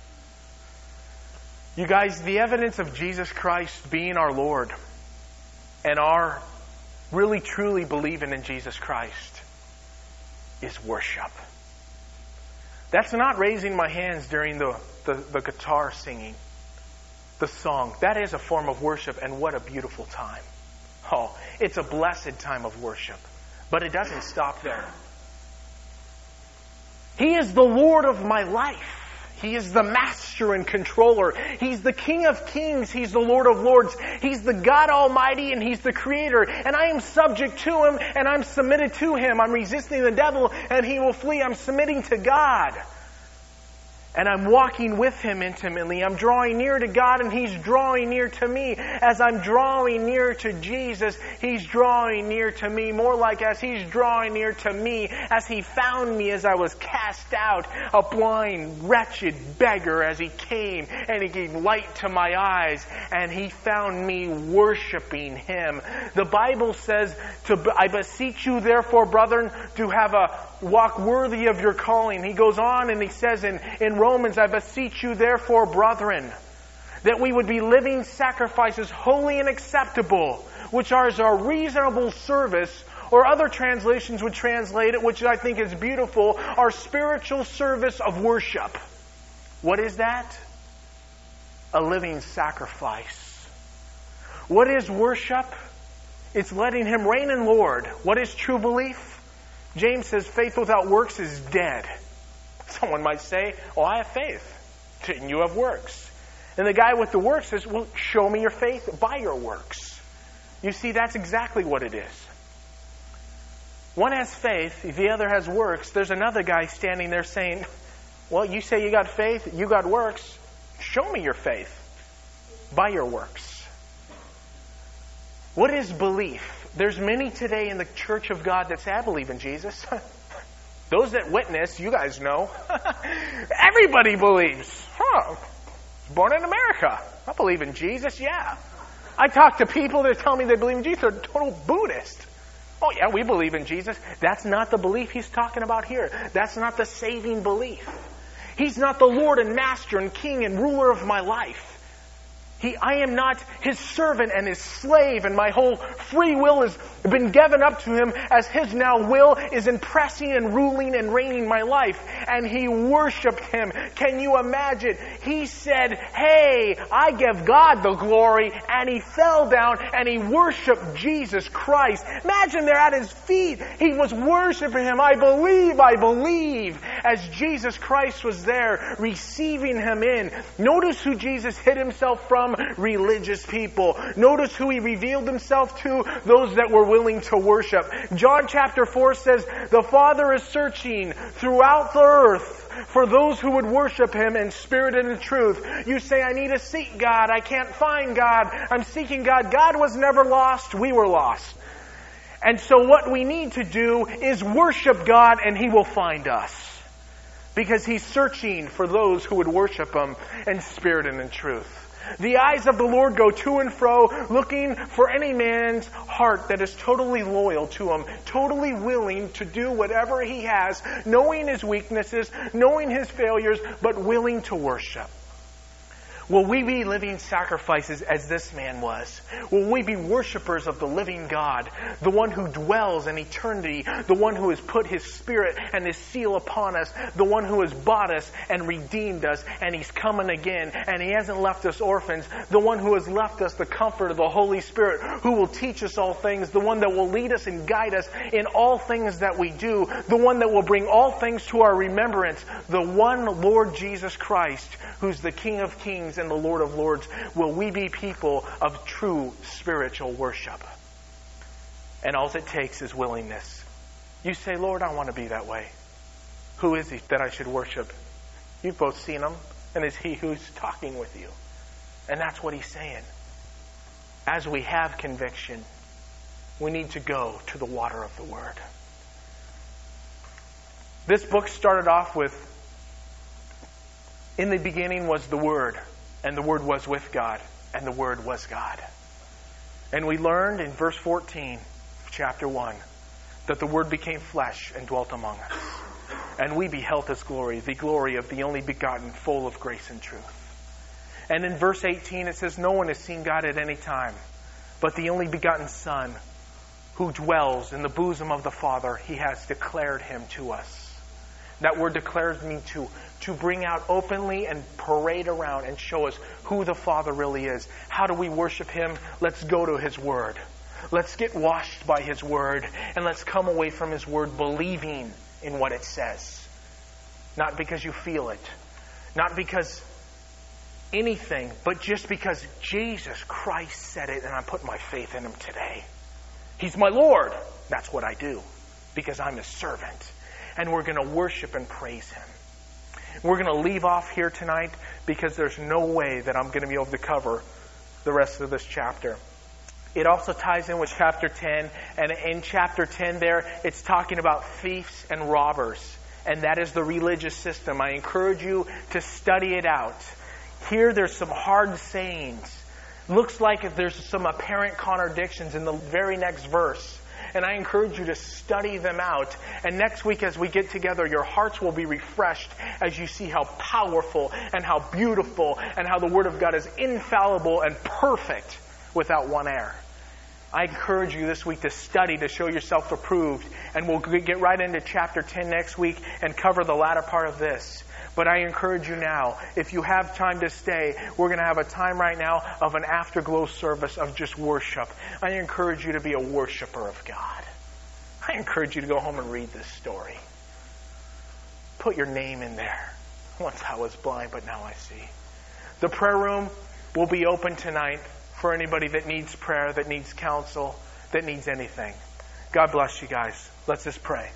A: You guys, the evidence of Jesus Christ being our Lord and our really truly believing in Jesus Christ is worship. That's not raising my hands during the, the, the guitar singing, the song. That is a form of worship, and what a beautiful time. Oh, it's a blessed time of worship. But it doesn't stop there. He is the Lord of my life. He is the master and controller. He's the King of kings. He's the Lord of lords. He's the God Almighty, and He's the Creator. And I am subject to Him, and I'm submitted to Him. I'm resisting the devil, and he will flee. I'm submitting to God. And I'm walking with Him intimately. I'm drawing near to God and He's drawing near to me. As I'm drawing near to Jesus, He's drawing near to me. More like as He's drawing near to me, as He found me as I was cast out, a blind, wretched beggar, as He came and He gave light to my eyes and He found me worshiping Him. The Bible says, to, I beseech you therefore, brethren, to have a walk worthy of your calling. He goes on and he says in, in Romans, I beseech you therefore, brethren, that we would be living sacrifices, holy and acceptable, which are our reasonable service, or other translations would translate it, which I think is beautiful, our spiritual service of worship. What is that? A living sacrifice. What is worship? It's letting Him reign and Lord. What is true belief? James says faith without works is dead. Someone might say, oh, I have faith. And you have works. And the guy with the works says, well, show me your faith by your works. You see, that's exactly what it is. One has faith, the other has works. There's another guy standing there saying, well, you say you got faith, you got works. Show me your faith by your works. What is belief? There's many today in the church of God that say, I believe in Jesus. Those that witness, you guys know. Everybody believes. Huh. Born in America. I believe in Jesus, yeah. I talk to people that tell me they believe in Jesus. They're total Buddhist. Oh yeah, we believe in Jesus. That's not the belief he's talking about here. That's not the saving belief. He's not the Lord and Master and King and ruler of my life. He, I am not His servant and His slave, and my whole free will has been given up to Him as His now will is impressing and ruling and reigning my life. And he worshipped Him. Can you imagine? He said, hey, I give God the glory, and he fell down and he worshipped Jesus Christ. Imagine they're at His feet. He was worshiping Him. I believe, I believe. As Jesus Christ was there receiving Him in. Notice who Jesus hid Himself from. Religious people. Notice who He revealed Himself to, those that were willing to worship. John chapter four says, the Father is searching throughout the earth for those who would worship Him in spirit and in truth. You say, I need to seek God. I can't find God. I'm seeking God. God was never lost. We were lost. And so what we need to do is worship God, and He will find us. Because He's searching for those who would worship Him in spirit and in truth. The eyes of the Lord go to and fro, looking for any man's heart that is totally loyal to Him, totally willing to do whatever he has, knowing his weaknesses, knowing his failures, but willing to worship. Will we be living sacrifices as this man was? Will we be worshipers of the living God, the one who dwells in eternity, the one who has put His Spirit and His seal upon us, the one who has bought us and redeemed us, and He's coming again, and He hasn't left us orphans, the one who has left us the comfort of the Holy Spirit, who will teach us all things, the one that will lead us and guide us in all things that we do, the one that will bring all things to our remembrance, the one Lord Jesus Christ, who's the King of Kings and the Lord of Lords. Will we be people of true spiritual worship? And all it takes is willingness. You say, Lord, I want to be that way. Who is He that I should worship? You've both seen Him, and it's He who's talking with you. And that's what He's saying. As we have conviction, we need to go to the water of the Word. This book started off with, in the beginning was the Word, and the Word was with God, and the Word was God. And we learned in verse fourteen of chapter one that the Word became flesh and dwelt among us. And we beheld His glory, the glory of the only begotten, full of grace and truth. And in verse eighteen it says, no one has seen God at any time, but the only begotten Son, who dwells in the bosom of the Father, He has declared Him to us. That word declares me to, to bring out openly and parade around and show us who the Father really is. How do we worship Him? Let's go to His Word. Let's get washed by His Word. And let's come away from His Word believing in what it says. Not because you feel it. Not because anything, but just because Jesus Christ said it and I'm putting my faith in Him today. He's my Lord. That's what I do. Because I'm His servant. And we're going to worship and praise Him. We're going to leave off here tonight because there's no way that I'm going to be able to cover the rest of this chapter. It also ties in with chapter ten, and in chapter ten there, it's talking about thieves and robbers, and that is the religious system. I encourage you to study it out. Here there's some hard sayings. Looks like there's some apparent contradictions in the very next verse. And I encourage you to study them out. And next week as we get together, your hearts will be refreshed as you see how powerful and how beautiful and how the Word of God is infallible and perfect without one error. I encourage you this week to study, to show yourself approved. And we'll get right into chapter ten next week and cover the latter part of this. But I encourage you now, if you have time to stay, we're going to have a time right now of an afterglow service of just worship. I encourage you to be a worshiper of God. I encourage you to go home and read this story. Put your name in there. Once I was blind, but now I see. The prayer room will be open tonight for anybody that needs prayer, that needs counsel, that needs anything. God bless you guys. Let's just pray.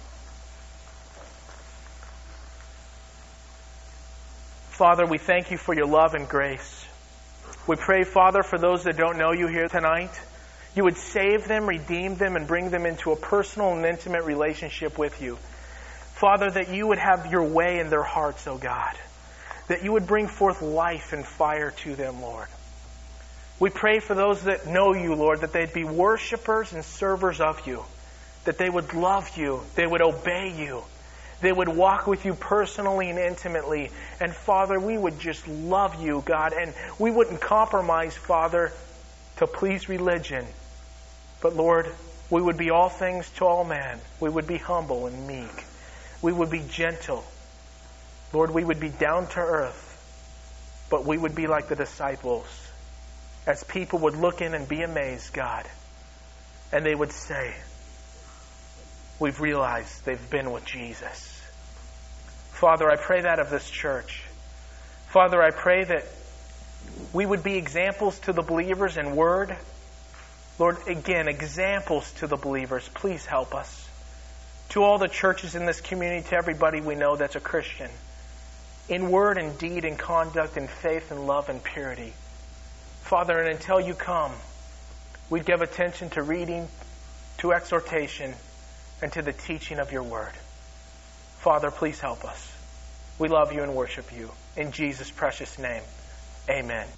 A: Father, we thank you for your love and grace. We pray, Father, for those that don't know you here tonight, you would save them, redeem them, and bring them into a personal and intimate relationship with you. Father, that you would have your way in their hearts, O God. That you would bring forth life and fire to them, Lord. We pray for those that know you, Lord, that they'd be worshipers and servers of you. That they would love you, they would obey you. They would walk with you personally and intimately. And Father, we would just love you, God. And we wouldn't compromise, Father, to please religion. But Lord, we would be all things to all men. We would be humble and meek. We would be gentle. Lord, we would be down to earth. But we would be like the disciples. As people would look in and be amazed, God. And they would say, we've realized they've been with Jesus. Father, I pray that of this church. Father, I pray that we would be examples to the believers in word. Lord, again, examples to the believers. Please help us. To all the churches in this community, to everybody we know that's a Christian. In word and deed and conduct and faith and love and purity. Father, and until you come, we'd give attention to reading, to exhortation, and to the teaching of your word. Father, please help us. We love you and worship you. In Jesus' precious name, amen.